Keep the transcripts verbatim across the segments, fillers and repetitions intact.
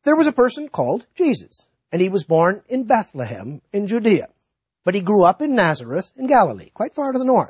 There was a person called Jesus, and he was born in Bethlehem in Judea, but he grew up in Nazareth in Galilee, quite far to the north.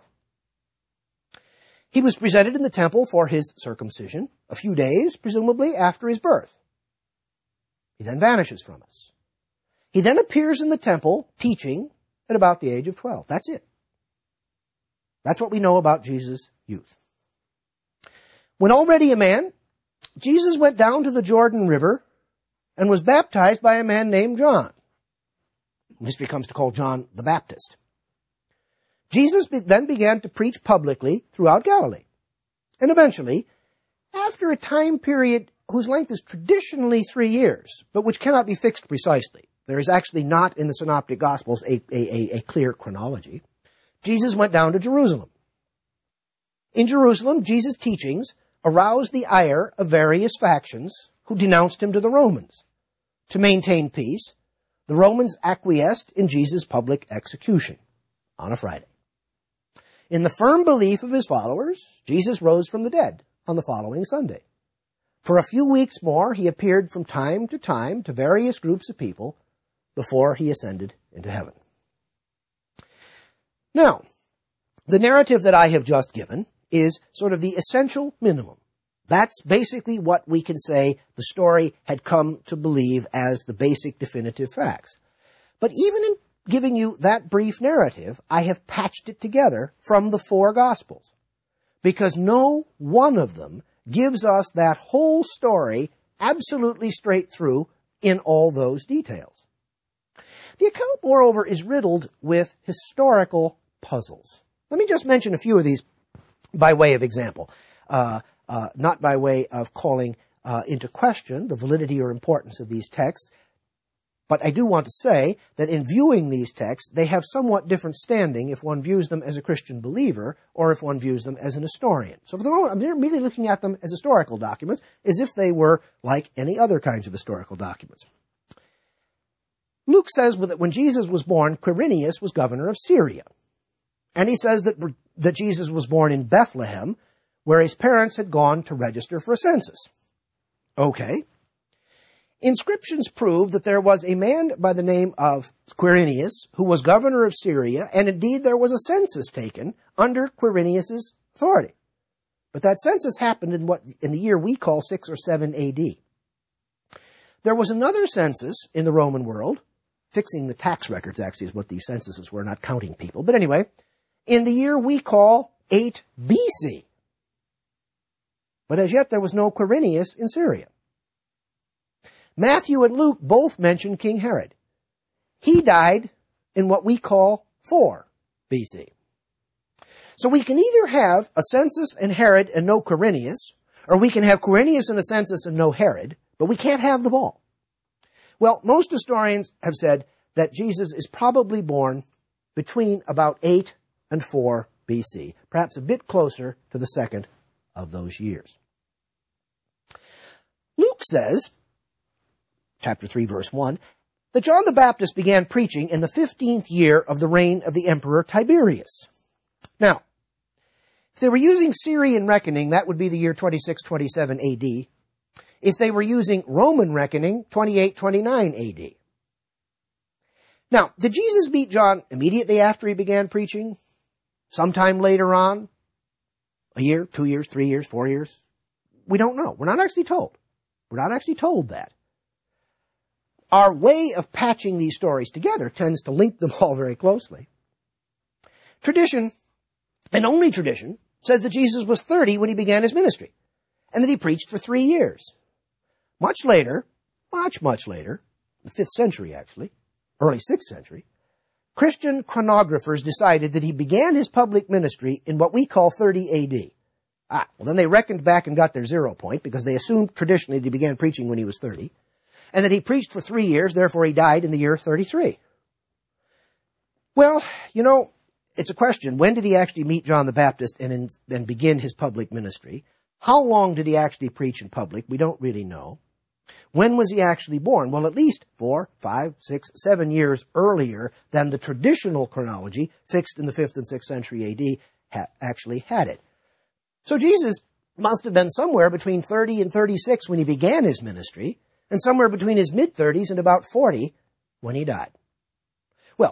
He was presented in the temple for his circumcision, a few days, presumably, after his birth. He then vanishes from us. He then appears in the temple teaching at about the age of twelve. That's it. That's what we know about Jesus' youth. When already a man, Jesus went down to the Jordan River and was baptized by a man named John. History comes to call John the Baptist. Jesus be- then began to preach publicly throughout Galilee. And eventually, after a time period whose length is traditionally three years, but which cannot be fixed precisely, there is actually not in the Synoptic Gospels a, a, a, a clear chronology, Jesus went down to Jerusalem. In Jerusalem, Jesus' teachings aroused the ire of various factions who denounced him to the Romans. To maintain peace, the Romans acquiesced in Jesus' public execution on a Friday. In the firm belief of his followers, Jesus rose from the dead on the following Sunday. For a few weeks more, he appeared from time to time to various groups of people before he ascended into heaven. Now, the narrative that I have just given is sort of the essential minimum. That's basically what we can say the story had come to believe as the basic definitive facts. But even in giving you that brief narrative, I have patched it together from the four Gospels, because no one of them gives us that whole story absolutely straight through in all those details. The account, moreover, is riddled with historical puzzles. Let me just mention a few of these by way of example, uh, uh, not by way of calling uh, into question the validity or importance of these texts, but I do want to say that in viewing these texts, they have somewhat different standing if one views them as a Christian believer or if one views them as an historian. So for the moment, I'm immediately looking at them as historical documents, as if they were like any other kinds of historical documents. Luke says that when Jesus was born, Quirinius was governor of Syria. And he says that, that Jesus was born in Bethlehem, where his parents had gone to register for a census. Okay. Inscriptions prove that there was a man by the name of Quirinius who was governor of Syria, and indeed there was a census taken under Quirinius' authority. But that census happened in what in the year we call six or seven A D. There was another census in the Roman world, fixing the tax records actually is what these censuses were, not counting people. But anyway, in the year we call eight B C. But as yet there was no Quirinius in Syria. Matthew and Luke both mention King Herod. He died in what we call four B C. So we can either have a census and Herod and no Quirinius, or we can have Quirinius and a census and no Herod, but we can't have them all. Well, most historians have said that Jesus is probably born between about eight and four B C, perhaps a bit closer to the second of those years. Luke says, chapter three, verse one, that John the Baptist began preaching in the fifteenth year of the reign of the Emperor Tiberius. Now, if they were using Syrian reckoning, that would be the year twenty-six twenty-seven A D. If they were using Roman reckoning, twenty-eight twenty-nine A D. Now, did Jesus meet John immediately after he began preaching? Sometime later on? A year, two years, three years, four years? We don't know. We're not actually told. We're not actually told that. Our way of patching these stories together tends to link them all very closely. Tradition, and only tradition, says that Jesus was thirty when he began his ministry, and that he preached for three years. Much later, much, much later, the fifth century actually, early sixth century, Christian chronographers decided that he began his public ministry in what we call thirty A D. Ah, well then they reckoned back and got their zero point because they assumed traditionally that he began preaching when he was thirty, and that he preached for three years, therefore he died in the year thirty-three. Well, you know, it's a question. When did he actually meet John the Baptist and, in, and begin his public ministry? How long did he actually preach in public? We don't really know. When was he actually born? Well, at least four, five, six, seven years earlier than the traditional chronology fixed in the fifth and sixth century A D ha- actually had it. So Jesus must have been somewhere between thirty and thirty-six when he began his ministry, and somewhere between his mid-thirties and about forty when he died.